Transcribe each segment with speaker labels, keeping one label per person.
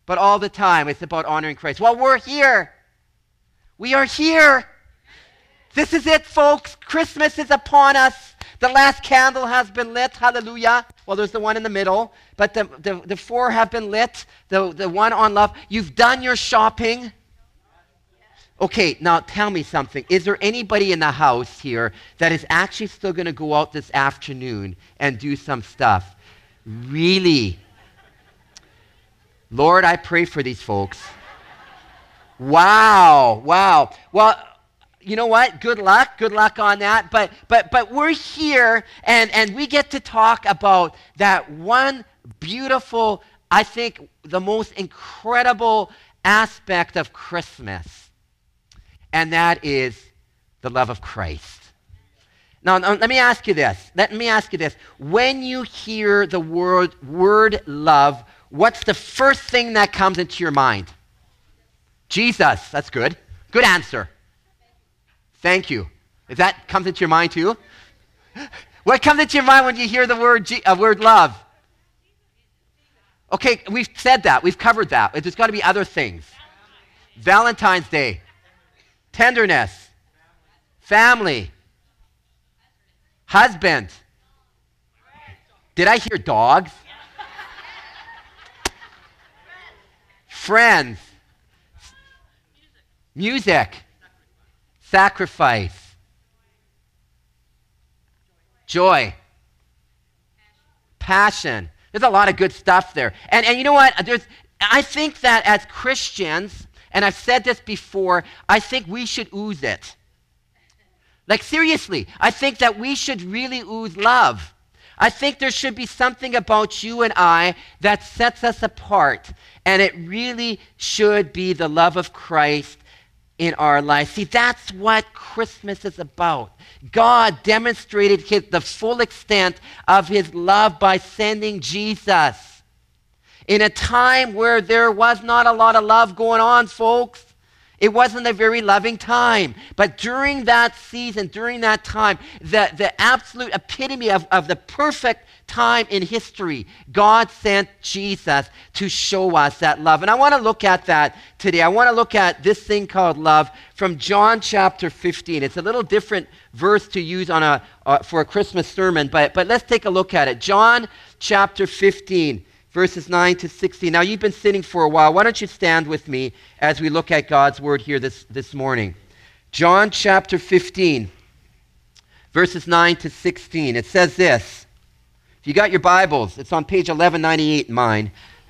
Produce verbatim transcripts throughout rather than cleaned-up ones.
Speaker 1: But all the time, it's about honoring Christ. Well, we're here. We are here. This is it, folks. Christmas is upon us. The last candle has been lit. Hallelujah. Well, there's the one in the middle, but the, the, the four have been lit. The, the one on love. You've done your shopping. Okay, now tell me something. Is there anybody in the house here that is actually still going to go out this afternoon and do some stuff? Really? Lord, I pray for these folks. Wow, wow. Well, you know what? Good luck. Good luck on that. But but but we're here and, and we get to talk about that one beautiful, I think, the most incredible aspect of Christmas. And that is the love of Christ. Now, now, let me ask you this. Let me ask you this. When you hear the word, word love, what's the first thing that comes into your mind? Jesus. That's good. Good answer. Thank you. If that comes into your mind too? What comes into your mind when you hear the word, G- uh, word love? Okay, we've said that. We've covered that. There's got to be other things. Valentine's Day. Tenderness. Family. Husband. Did I hear dogs? Friends. Music. Sacrifice. Joy. Passion. There's a lot of good stuff there. And, and you know what? There's, I think that as Christians, and I've said this before, I think we should ooze it. Like seriously, I think that we should really ooze love. I think there should be something about you and I that sets us apart. And it really should be the love of Christ in our life. See, that's what Christmas is about. God demonstrated his, the full extent of his love by sending Jesus. In a time where there was not a lot of love going on, folks. It wasn't a very loving time. But during that season, during that time, the, the absolute epitome of, of the perfect time in history, God sent Jesus to show us that love. And I want to look at that today. I want to look at this thing called love from John chapter fifteen. It's a little different verse to use on a uh, for a Christmas sermon, but, but let's take a look at it. John chapter fifteen. Verses nine to sixteen. Now, you've been sitting for a while. Why don't you stand with me as we look at God's word here this, this morning? John chapter fifteen, verses nine to sixteen. It says this. If you got your Bibles, it's on page eleven ninety-eight in mine.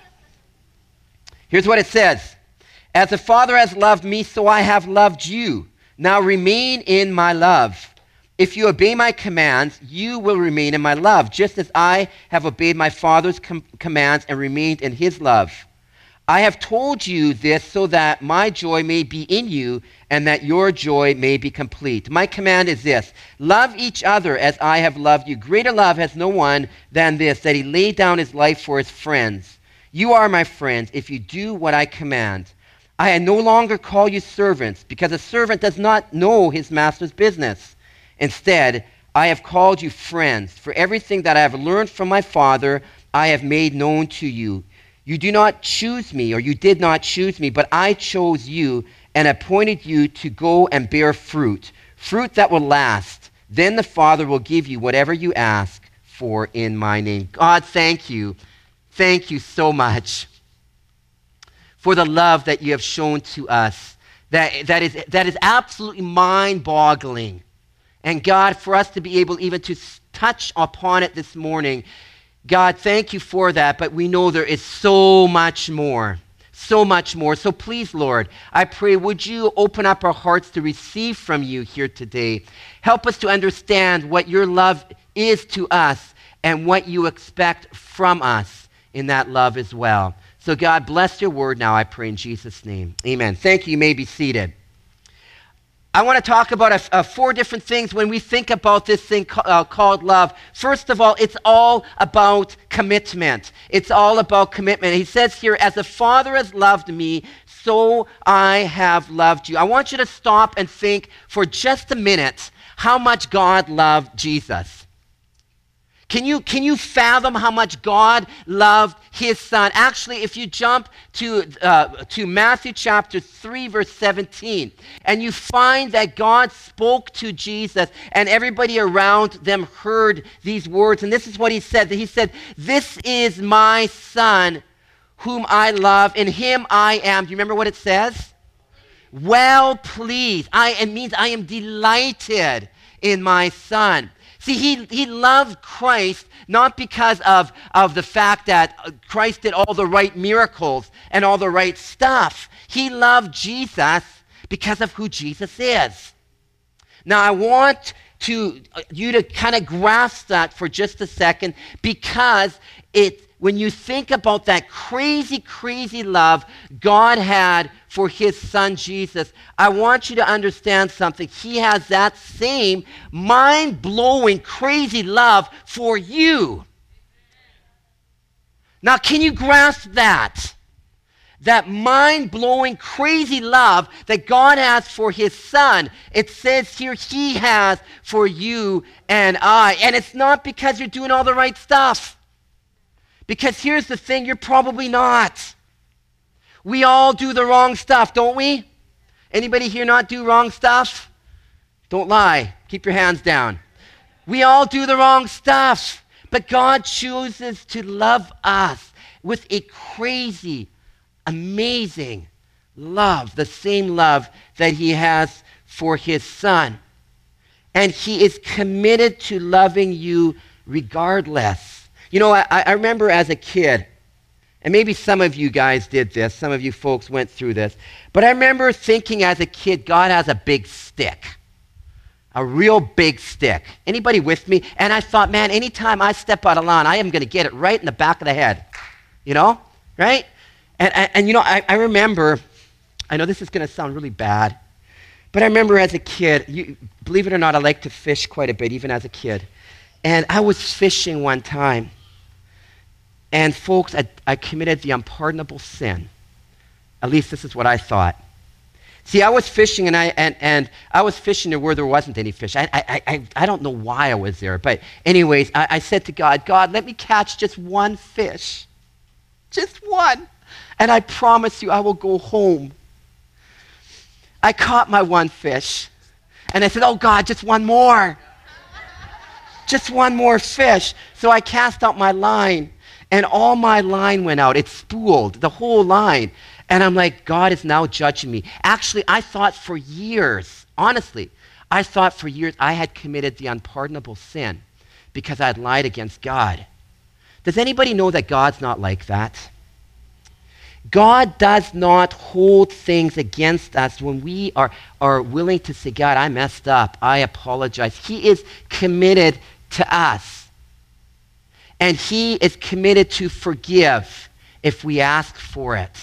Speaker 1: Here's what it says. As the Father has loved me, so I have loved you. Now remain in my love. If you obey my commands, you will remain in my love, just as I have obeyed my Father's com- commands and remained in his love. I have told you this so that my joy may be in you and that your joy may be complete. My command is this: love each other as I have loved you. Greater love has no one than this, that he laid down his life for his friends. You are my friends if you do what I command. I no longer call you servants, because a servant does not know his master's business. Instead, I have called you friends, for everything that I have learned from my Father, I have made known to you. You do not choose me, or you did not choose me, but I chose you and appointed you to go and bear fruit, fruit that will last. Then the Father will give you whatever you ask for in my name. God, thank you. Thank you so much for the love that you have shown to us. That, that is, that is absolutely mind-boggling. And God, for us to be able even to touch upon it this morning, God, thank you for that, but we know there is so much more, so much more. So please, Lord, I pray, would you open up our hearts to receive from you here today? Help us to understand what your love is to us and what you expect from us in that love as well. So God, bless your word now, I pray in Jesus' name. Amen. Thank you. You may be seated. I want to talk about a, a four different things when we think about this thing ca- uh, called love. First of all, it's all about commitment. It's all about commitment. He says here, as the Father has loved me, so I have loved you. I want you to stop and think for just a minute how much God loved Jesus. Can you, can you fathom how much God loved his son? Actually, if you jump to, uh, to Matthew chapter three, verse seventeen, and you find that God spoke to Jesus and everybody around them heard these words. And this is what he said. He said, "This is my son whom I love. In him I am." Do you remember what it says? Well pleased. I, it means I am delighted in my son. See, he, he loved Christ not because of, of the fact that Christ did all the right miracles and all the right stuff. He loved Jesus because of who Jesus is. Now, I want to, you to kind of grasp that for just a second, because it, when you think about that crazy, crazy love God had for his son Jesus, I want you to understand something. He has that same mind-blowing, crazy love for you. Now, can you grasp that? That mind-blowing, crazy love that God has for his son. It says here he has for you and I. And it's not because you're doing all the right stuff. Because here's the thing, you're probably not. We all do the wrong stuff, don't we? Anybody here not do wrong stuff? Don't lie. Keep your hands down. We all do the wrong stuff. But God chooses to love us with a crazy, amazing love, the same love that he has for his son. And he is committed to loving you regardless. You know, I, I remember as a kid, and maybe some of you guys did this, some of you folks went through this, but I remember thinking as a kid, God has a big stick, a real big stick. Anybody with me? And I thought, man, anytime I step out of line, I am going to get it right in the back of the head, you know, right? And, and, and you know, I, I remember, I know this is going to sound really bad, but I remember as a kid, you, believe it or not, I like to fish quite a bit, even as a kid. And I was fishing one time. And folks, I, I committed the unpardonable sin. At least this is what I thought. See, I was fishing, and I and, and I was fishing where there wasn't any fish. I I I, I don't know why I was there, but anyways, I, I said to God, God, let me catch just one fish, just one, and I promise you, I will go home. I caught my one fish, and I said, oh God, just one more, just one more fish. So I cast out my line. And all my line went out. It spooled, the whole line. And I'm like, God is now judging me. Actually, I thought for years, honestly, I thought for years I had committed the unpardonable sin because I had lied against God. Does anybody know that God's not like that? God does not hold things against us when we are, are willing to say, God, I messed up. I apologize. He is committed to us. And he is committed to forgive if we ask for it.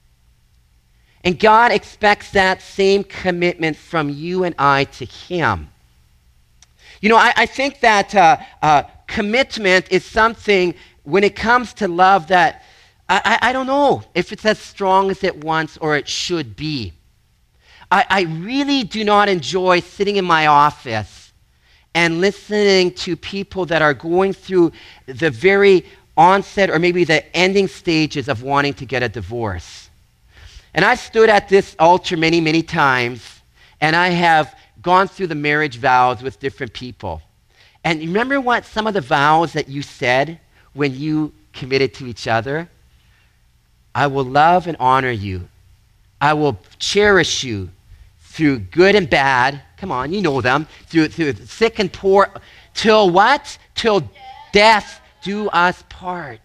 Speaker 1: And God expects that same commitment from you and I to him. You know, I, I think that uh, uh, commitment is something, when it comes to love, that I, I, I don't know if it's as strong as it once or it should be. I, I really do not enjoy sitting in my office and listening to people that are going through the very onset or maybe the ending stages of wanting to get a divorce. And I stood at this altar many, many times, and I have gone through the marriage vows with different people. And you remember what some of the vows that you said when you committed to each other? I will love and honor you. I will cherish you through good and bad. Come on, you know them. Through, through sick and poor. Till what? Till death, death do us part.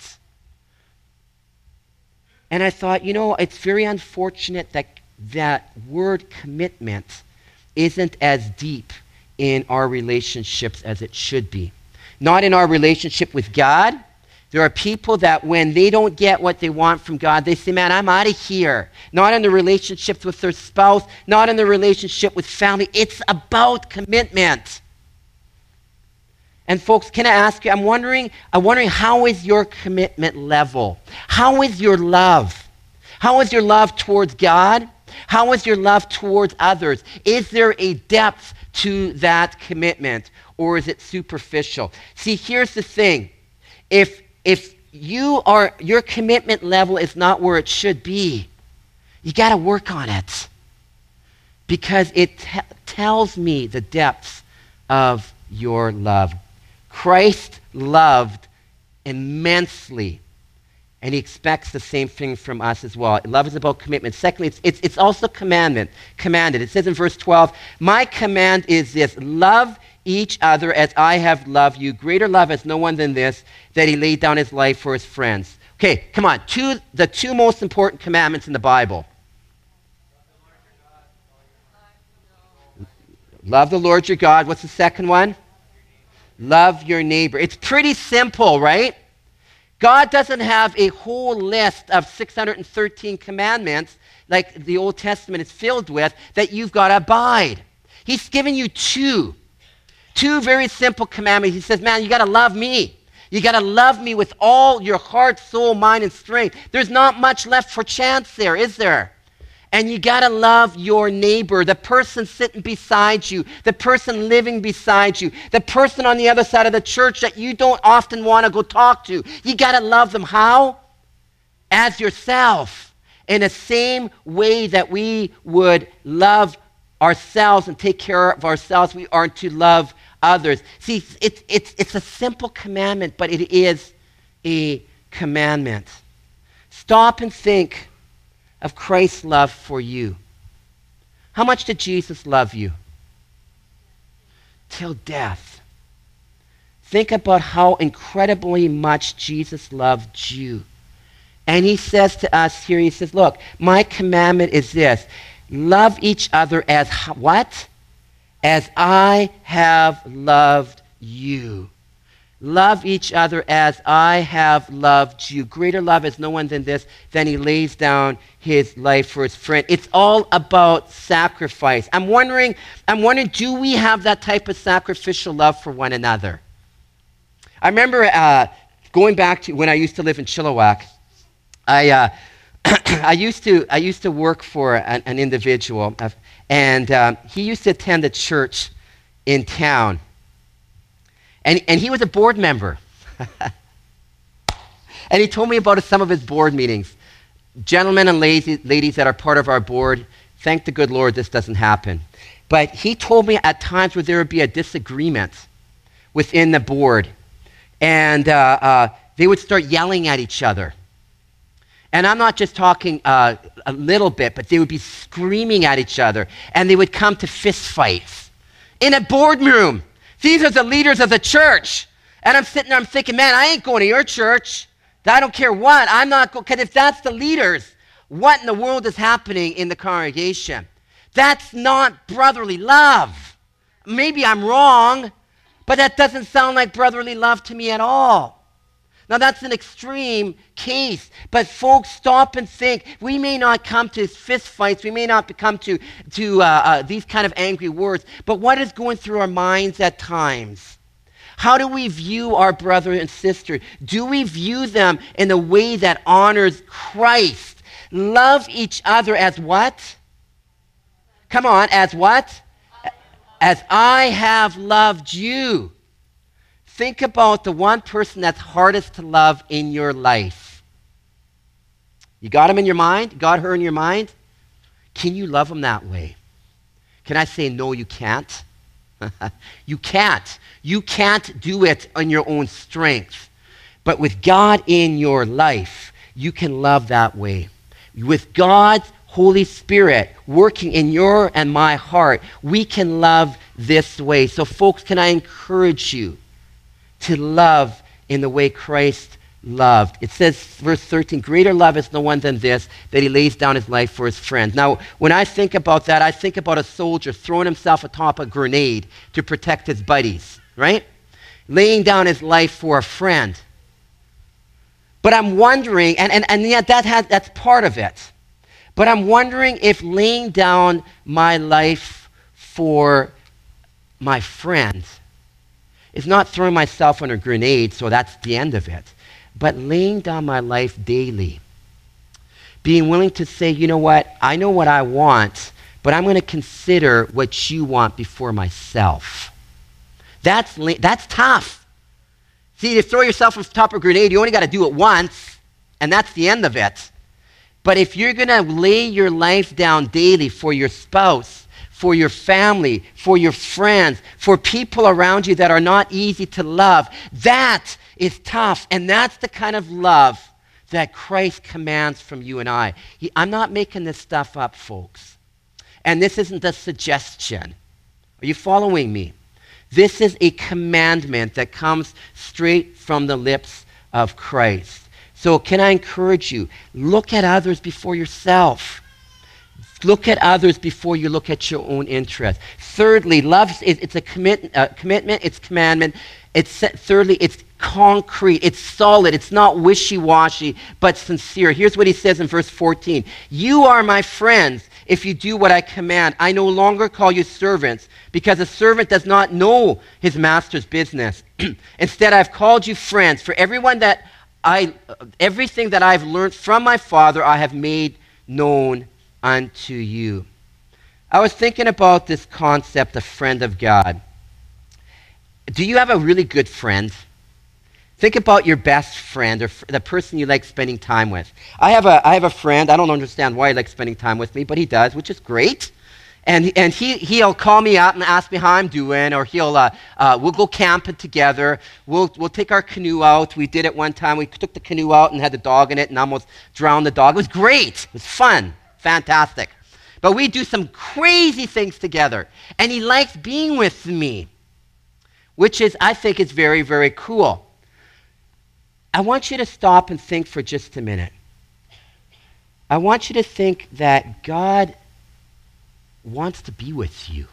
Speaker 1: And I thought, you know, it's very unfortunate that that word commitment isn't as deep in our relationships as it should be. Not in our relationship with God. There are people that when they don't get what they want from God, they say, man, I'm out of here. Not in the relationships with their spouse, not in the relationship with family. It's about commitment. And folks, can I ask you, I'm wondering, I'm wondering how is your commitment level? How is your love? How is your love towards God? How is your love towards others? Is there a depth to that commitment? or is it superficial? See, here's the thing. If if you are your commitment level is not where it should be, you got to work on it. Because it t- tells me the depths of your love. Christ loved immensely, and he expects the same thing from us as well. Love is about commitment. Secondly, it's, it's, it's also commandment, commanded. It says in verse twelve, my command is this, love each other as I have loved you. Greater love has no one than this, that he laid down his life for his friends. Okay, come on. Two, the two most important commandments in the Bible. Love the Lord your God. What's the second one? Love your neighbor. It's pretty simple, right? God doesn't have a whole list of six hundred thirteen commandments like the Old Testament is filled with that you've got to abide. He's given you two. Two very simple commandments. He says, man, you got to love me. You got to love me with all your heart, soul, mind, and strength. There's not much left for chance there, is there? And you got to love your neighbor, the person sitting beside you, the person living beside you, the person on the other side of the church that you don't often want to go talk to. You got to love them. How? As yourself. In the same way that we would love ourselves and take care of ourselves, we are to love others. See, it's, it's, it's a simple commandment, but it is a commandment. Stop and think of Christ's love for you. How much did Jesus love you? Till death. Think about how incredibly much Jesus loved you. And he says to us here, he says, look, my commandment is this. Love each other as what? As I have loved you. Love each other as I have loved you. Greater love is no one than this, than he lays down his life for his friend. It's all about sacrifice. I'm wondering, I'm wondering, do we have that type of sacrificial love for one another? I remember uh, going back to when I used to live in Chilliwack. I uh, I used to I used to work for an, an individual, uh, and um, he used to attend a church in town. And, and he was a board member. And he told me about some of his board meetings. Gentlemen and ladies, ladies that are part of our board, thank the good Lord this doesn't happen. But he told me at times where there would be a disagreement within the board. And uh, uh, they would start yelling at each other. And I'm not just talking uh, a little bit, but they would be screaming at each other. And they would come to fist fights in a boardroom. These are the leaders of the church. And I'm sitting there, I'm thinking, man, I ain't going to your church. I don't care what. I'm not going, because if that's the leaders, what in the world is happening in the congregation? That's not brotherly love. Maybe I'm wrong, but that doesn't sound like brotherly love to me at all. Now, that's an extreme case, but folks, stop and think. We may not come to fist fights. We may not come to, to uh, uh, these kind of angry words, but what is going through our minds at times? How do we view our brother and sister? Do we view them in a way that honors Christ? Love each other as what? Come on, as what? As I have loved you. Think about the one person that's hardest to love in your life. You got him in your mind? Got her in your mind? Can you love him that way? Can I say, no, you can't? You can't. You can't do it on your own strength. But with God in your life, you can love that way. With God's Holy Spirit working in your and my heart, we can love this way. So folks, can I encourage you to love in the way Christ loved? It says, verse thirteen, greater love is no one than this, that he lays down his life for his friends. Now, when I think about that, I think about a soldier throwing himself atop a grenade to protect his buddies, right? Laying down his life for a friend. But I'm wondering, and, and, and yet that has, that's part of it, but I'm wondering if laying down my life for my friend is not throwing myself on a grenade, so that's the end of it, but laying down my life daily. Being willing to say, you know what, I know what I want, but I'm going to consider what you want before myself. That's, that's tough. See, to throw yourself on top of a grenade, you only got to do it once, and that's the end of it. But if you're going to lay your life down daily for your spouse, for your family, for your friends, for people around you that are not easy to love, that is tough. And that's the kind of love that Christ commands from you and I. He, I'm not making this stuff up, folks. And this isn't a suggestion. Are you following me? This is a commandment that comes straight from the lips of Christ. So can I encourage you, look at others before yourself. Look at others before you look at your own interest. Thirdly, love is it's a commit, uh, commitment, it's commandment. It's thirdly, it's concrete, it's solid, it's not wishy-washy, but sincere. Here's what he says in verse fourteen. You are my friends if you do what I command. I no longer call you servants, because a servant does not know his master's business. Instead, I've called you friends. For everyone that I, everything that I've learned from my Father, I have made known unto you. I was thinking about this concept of friend of God. Do you have a really good friend? Think about your best friend or f- the person you like spending time with. I have a I have a friend. I don't understand why he likes spending time with me, but he does, which is great. And and he he'll call me out and ask me how I'm doing, or he'll uh, uh, we'll go camping together. We'll we'll take our canoe out. We did it one time. We took the canoe out and had the dog in it, and almost drowned the dog. It was great. It was fun, fantastic. But we do some crazy things together, and he likes being with me, which is I think is very very cool. I want you to stop and think for just a minute. I want you to think that God wants to be with you.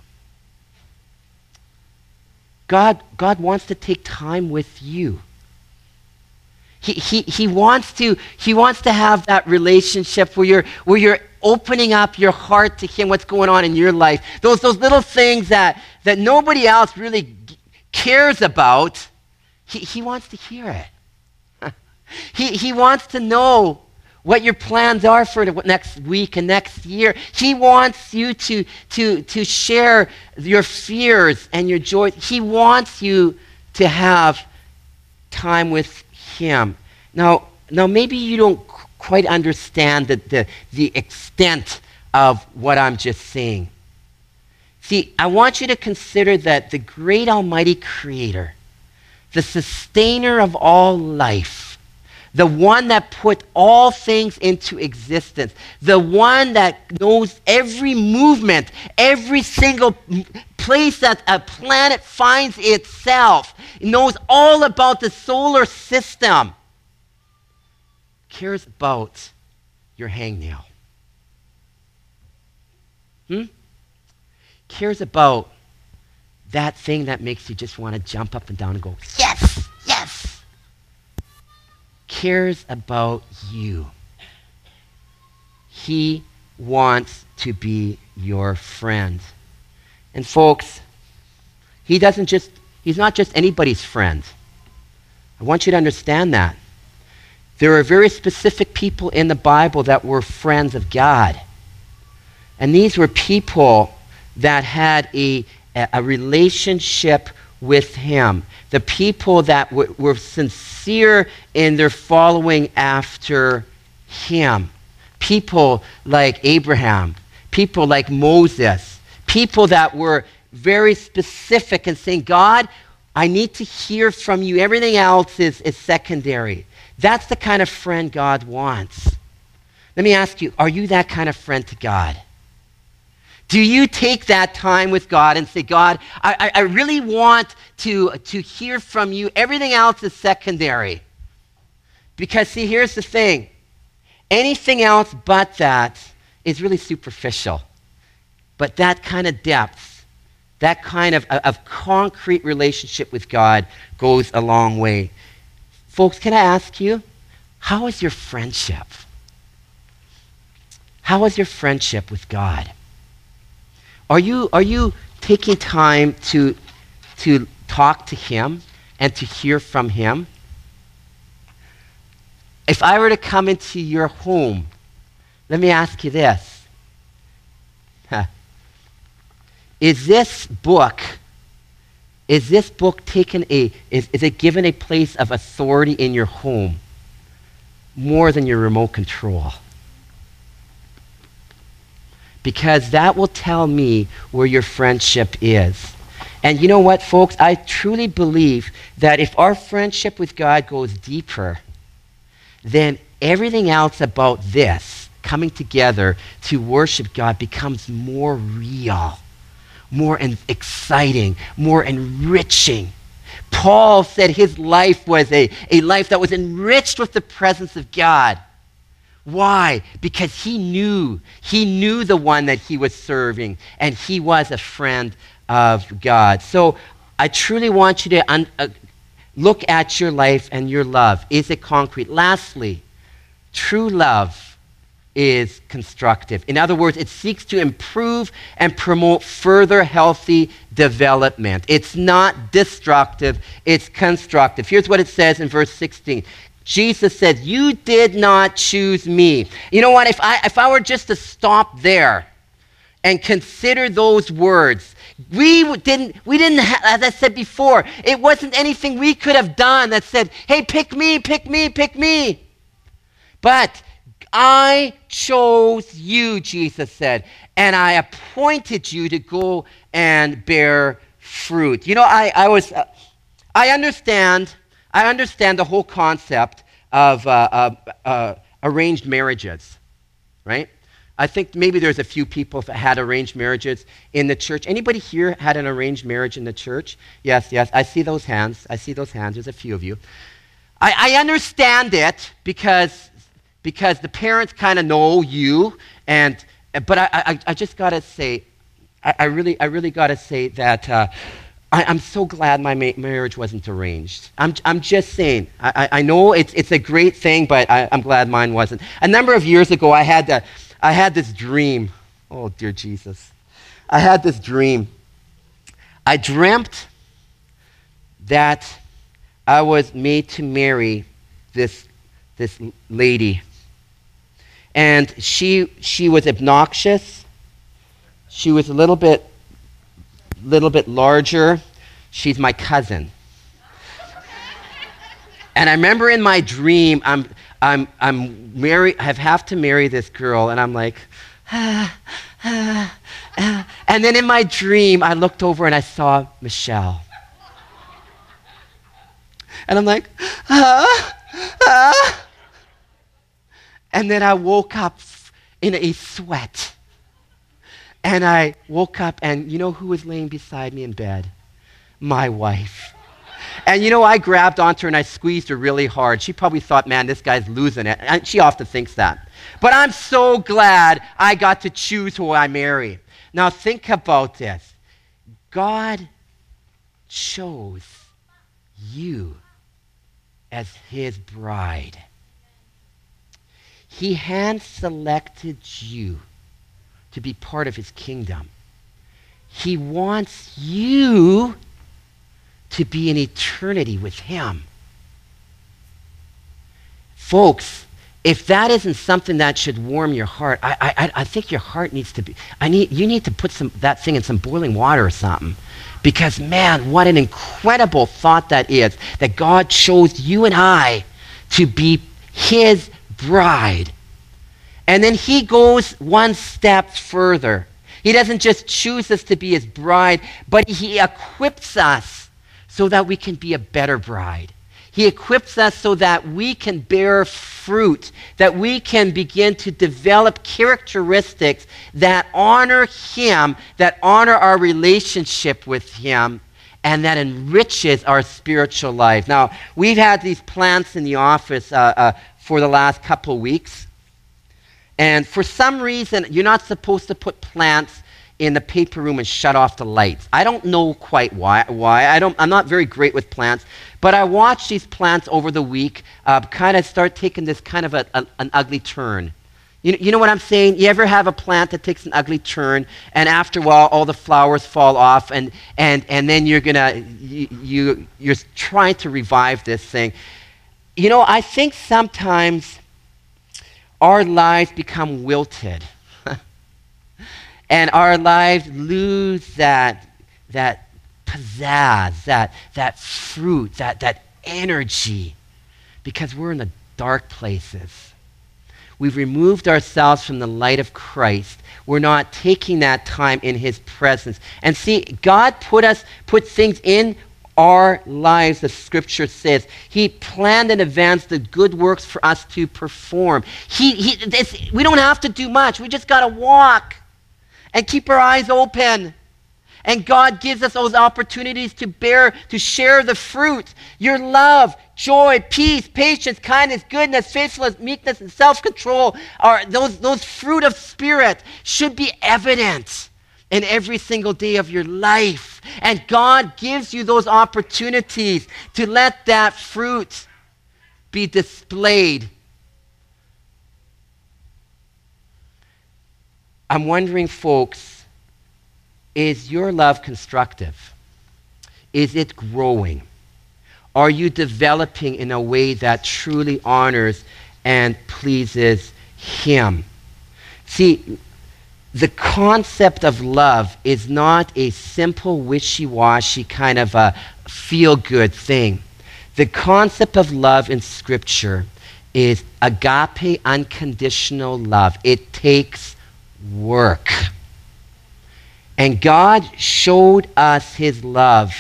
Speaker 1: God, God wants to take time with you. He, he, he, wants to, he wants to have that relationship where you're, where you're opening up your heart to him, what's going on in your life. Those, those little things that, that nobody else really cares about, he, he wants to hear it. He, he wants to know what your plans are for the next week and next year. He wants you to, to, to share your fears and your joys. He wants you to have time with him. Now, now maybe you don't qu- quite understand the, the, the extent of what I'm just saying. See, I want you to consider that the great almighty creator, the sustainer of all life, the one that put all things into existence, the one that knows every movement, every single place that a planet finds itself, knows all about the solar system, cares about your hangnail. Hmm? Cares about that thing that makes you just want to jump up and down and go, yes, yes. Cares about you. He wants to be your friend. And folks, he doesn't just, he's not just anybody's friend. I want you to understand that. There are very specific people in the Bible that were friends of God. And these were people that had a, a relationship with him. The people that w- were sincere in their following after him. People like Abraham. People like Moses. People that were very specific in saying, God, I need to hear from you. Everything else is, is secondary. That's the kind of friend God wants. Let me ask you, are you that kind of friend to God? Do you take that time with God and say, God, I, I really want to, to hear from you. Everything else is secondary. Because, see, here's the thing. Anything else but that is really superficial. But that kind of depth, that kind of, of concrete relationship with God goes a long way. Folks, can I ask you, how is your friendship? How is your friendship with God? Are you, are you taking time to, to talk to him and to hear from him? If I were to come into your home, let me ask you this. Huh. Is this book, is this book taken a, is, is it given a place of authority in your home more than your remote control? Because that will tell me where your friendship is. And you know what, folks? I truly believe that if our friendship with God goes deeper, then everything else about this coming together to worship God becomes more real, more en- exciting, more enriching. Paul said his life was a, a life that was enriched with the presence of God. Why? Because he knew, he knew the one that he was serving, and he was a friend of God. So I truly want you to un- uh, look at your life and your love. Is it concrete? Lastly, true love is constructive. In other words, it seeks to improve and promote further healthy development. It's not destructive, it's constructive. Here's what it says in verse sixteen. Jesus said, "You did not choose me." You know what? If I if I were just to stop there and consider those words, we didn't, we didn't ha- as I said before, it wasn't anything we could have done that said, "Hey, pick me, pick me, pick me." But I chose you, Jesus said, and I appointed you to go and bear fruit. You know, I, I was, uh, I understand, I understand the whole concept of uh, uh, uh, arranged marriages, right? I think maybe there's a few people that had arranged marriages in the church. Anybody here had an arranged marriage in the church? Yes, yes. I see those hands. I see those hands. There's a few of you. I, I understand it because, because the parents kind of know you, and but I, I, I just got to say, I, I really, I really got to say that uh, I, I'm so glad my ma- marriage wasn't arranged. I'm, I'm just saying. I, I know it's, it's a great thing, but I, I'm glad mine wasn't. A number of years ago, I had the. I had this dream. Oh, dear Jesus. I had this dream. I dreamt that I was made to marry this, this lady. And she, she was obnoxious. She was a little bit, little bit larger. She's my cousin. And I remember in my dream, I'm, I'm, I'm marry, I have to marry this girl, and I'm like, ah, ah, ah. And then in my dream, I looked over and I saw Michelle. And I'm like, ah, ah. And then I woke up in a sweat. And I woke up, and you know who was laying beside me in bed? My wife. And you know, I grabbed onto her and I squeezed her really hard. She probably thought, man, this guy's losing it. And she often thinks that. But I'm so glad I got to choose who I marry. Now think about this. God chose you as his bride. He hand-selected you to be part of his kingdom. He wants you to be in eternity with him. Folks, if that isn't something that should warm your heart, I, I, I think your heart needs to be, I need, you need to put some, that thing in some boiling water or something. Because man, what an incredible thought that is, that God chose you and I to be his bride. And then he goes one step further. He doesn't just choose us to be his bride, but he equips us so that we can be a better bride. He equips us so that we can bear fruit, that we can begin to develop characteristics that honor him, that honor our relationship with him, and that enriches our spiritual life. Now, we've had these plants in the office uh, uh, for the last couple of weeks. And for some reason, you're not supposed to put plants in the paper room and shut off the lights. I don't know quite why. Why I don't. I'm not very great with plants, but I watched these plants over the week uh, kind of start taking this kind of a, a, an ugly turn. You, you know what I'm saying? You ever have a plant that takes an ugly turn, and after a while, all the flowers fall off, and and and then you're gonna you, you you're trying to revive this thing. You know, I think sometimes our lives become wilted. And our lives lose that, that pizzazz, that, that fruit, that, that energy, because we're in the dark places. We've removed ourselves from the light of Christ. We're not taking that time in his presence. And see, God put us, put things in our lives, the scripture says. He planned in advance the good works for us to perform. He, he, it's, we don't have to do much. We just got to walk and keep our eyes open. And God gives us those opportunities to bear, to share the fruit. Your love, joy, peace, patience, kindness, goodness, faithfulness, meekness, and self-control, are those, those fruit of spirit should be evident in every single day of your life. And God gives you those opportunities to let that fruit be displayed. I'm wondering, folks, is your love constructive? Is it growing? Are you developing in a way that truly honors and pleases him? See, the concept of love is not a simple wishy-washy kind of a feel-good thing. The concept of love in Scripture is agape, unconditional love. It takes work. And God showed us his love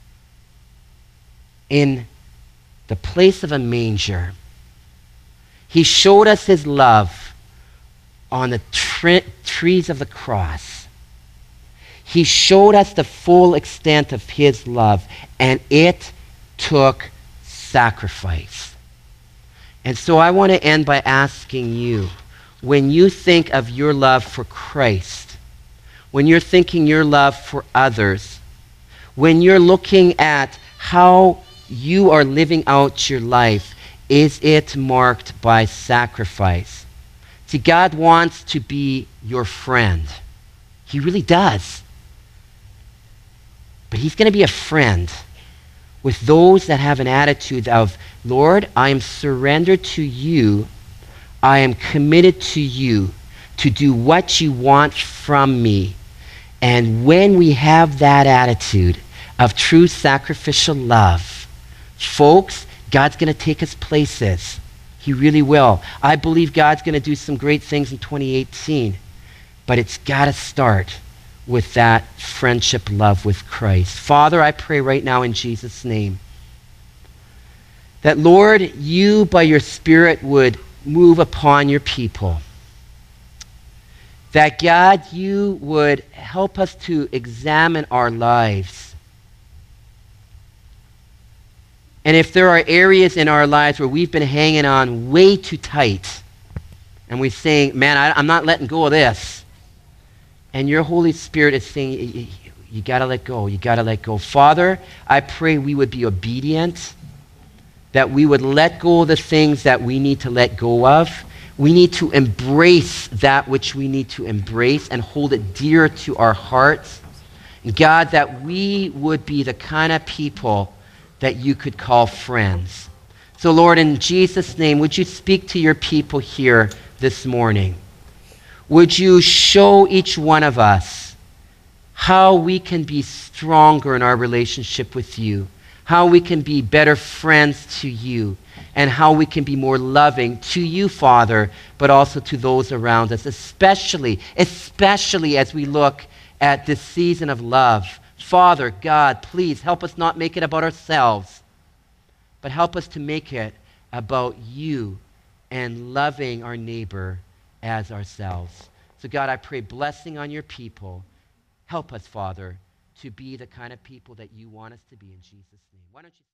Speaker 1: in the place of a manger. He showed us his love on the tre- trees of the cross. He showed us the full extent of his love, and it took sacrifice. And so I want to end by asking you, when you think of your love for Christ, when you're thinking your love for others, when you're looking at how you are living out your life, is it marked by sacrifice? See, God wants to be your friend. He really does. But he's going to be a friend with those that have an attitude of, Lord, I am surrendered to you. I am committed to you to do what you want from me. And when we have that attitude of true sacrificial love, folks, God's going to take us places. He really will. I believe God's going to do some great things in twenty eighteen, but it's got to start with that friendship love with Christ. Father, I pray right now in Jesus' name that, Lord, you by your Spirit would move upon your people. That, God, you would help us to examine our lives. And if there are areas in our lives where we've been hanging on way too tight, and we're saying, man, I, I'm not letting go of this, and your Holy Spirit is saying, you, you got to let go, you got to let go. Father, I pray we would be obedient, that we would let go of the things that we need to let go of. We need to embrace that which we need to embrace and hold it dear to our hearts. And God, that we would be the kind of people that you could call friends. So, Lord, in Jesus' name, would you speak to your people here this morning? Would you show each one of us how we can be stronger in our relationship with you, how we can be better friends to you, and how we can be more loving to you, Father, but also to those around us, especially, especially as we look at this season of love. Father, God, please help us not make it about ourselves, but help us to make it about you and loving our neighbor as ourselves. So God, I pray blessing on your people. Help us, Father, to be the kind of people that you want us to be in Jesus' name. Why don't you